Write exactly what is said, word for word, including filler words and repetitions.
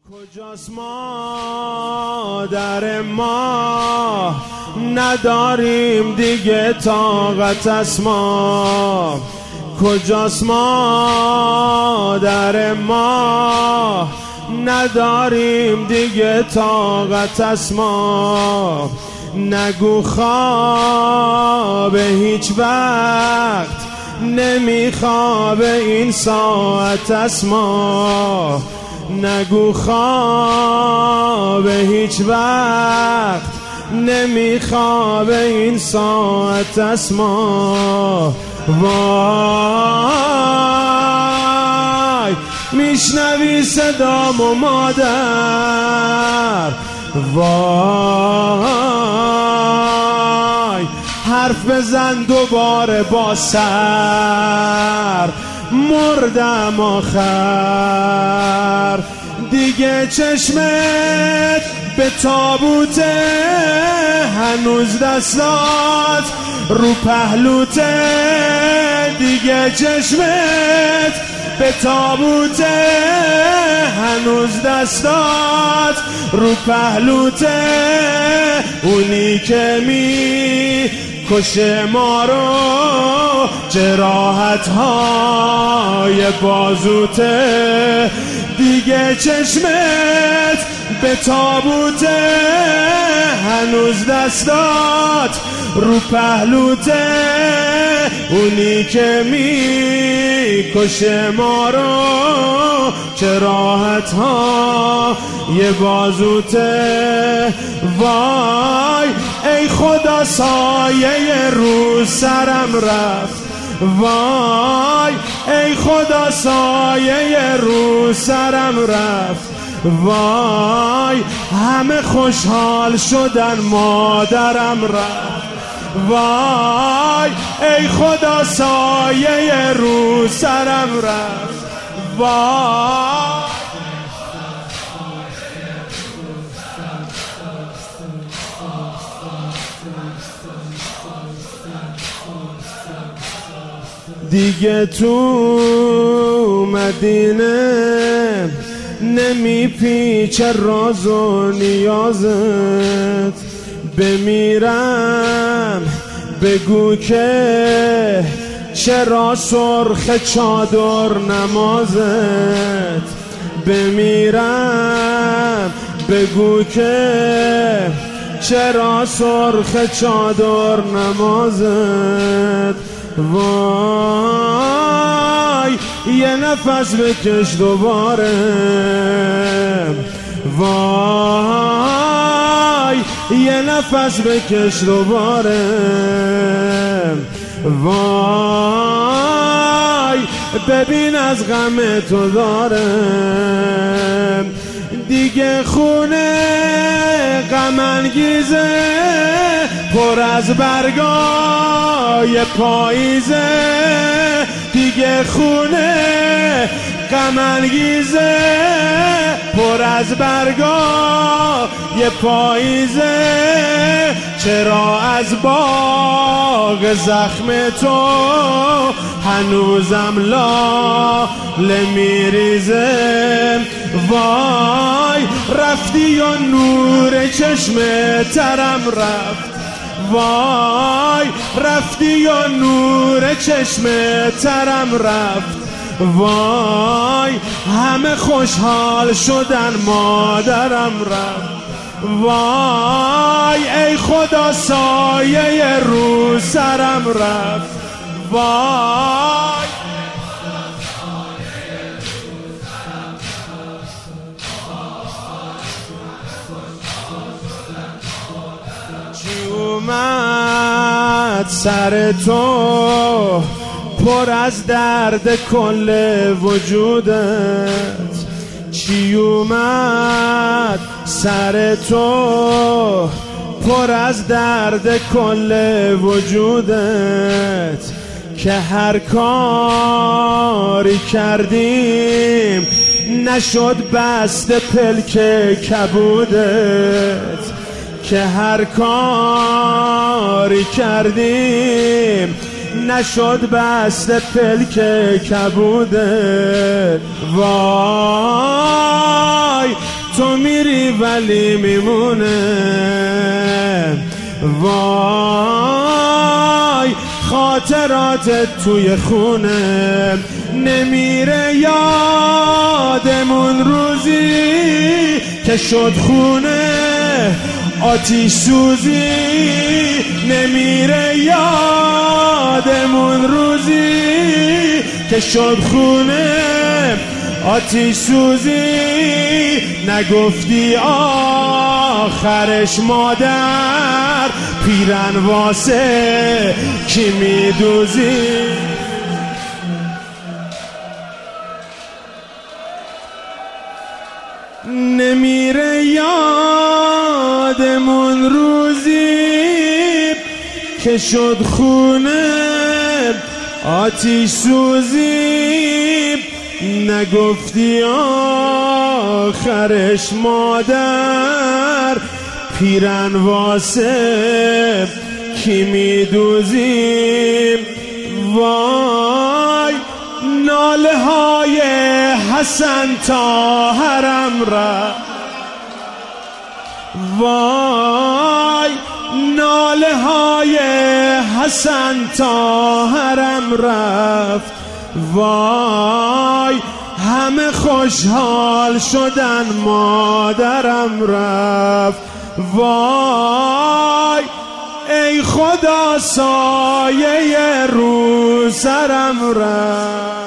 کجاست مادر ما؟ نداریم دیگه طاقت از ما. کجاست مادر ما؟ نداریم دیگه طاقت از ما. نگو خواب هیچ وقت نمیخوابه این ساعت از ما. نگو خواب هیچ وقت نمیخوابه این ساعت از ما. وای میشنوی صدامو مادر؟ وای حرف بزن دوباره با سر. مردم آخر دیگه چشمت به تابوته، هنوز دستات رو پهلوته. دیگه چشمت به تابوته، هنوز دستات رو پهلوته. اونی که می کشه ما رو جراحت های بازوته. دیگه چشمت به تابوته، هنوز دستات رو پهلوته. اونی که می کشه ما رو جراحت ها یه بازوته. وای ای خدا سایه رو سرم رفت. وای ای خدا سایه رو سرم رفت. وای همه خوشحال شدن مادرم رفت. وای ای خدا سایه رو سرم رفت. وای دیگه تو مدینه نمی پیچه راز و نیازت. بمیرم بگو که چرا سرخ چادر نمازت. بمیرم بگو که چرا سرخ چادر نمازت. وای یه نفس بکش دوباره. وای یه نفس بکش دوباره. وای ببین از غم تو دارم. دیگه خونه غم انگیزه پر از برگای پاییزه. دیگه خونه غم انگیزه پر از برگای پاییزه. چرا از باغ زخم تو هنوزم لاله میریزه. وای رفتی و نور چشم ترم رفت. وای رفتی و نور چشم ترم رفت. وای همه خوشحال شدن مادرم رفت. وای ای خدا سایه رو سرم رفت. وای چی اومد سر تو پر از درد کل وجودت. چی اومد سر تو پر از درد کل وجودت. که هر کاری کردیم نشد بست پلک کبودت. که هر کاری کردیم نشد بست پلک کبودت. وای تو میری ولی میمونه. وای خاطراتت توی خونه نمیره یادمون روزی که شد خونه آتیش سوزی. نمیره یادمون روزی که شد خونه آتیش سوزی. نگفتی آخرش مادر پیرن واسه کی میدوزی. نمیره یادمون روزی که شد خونه آتیش سوزی. نگفتی آخرش مادر پیرن واسه کی میدوزیم. وای ناله های حسن تا حرم رفت. وای ناله های حسن تا حرم رفت. وای همه خوشحال شدن مادرم رفت. وای ای خدا سایه رو سرم رفت.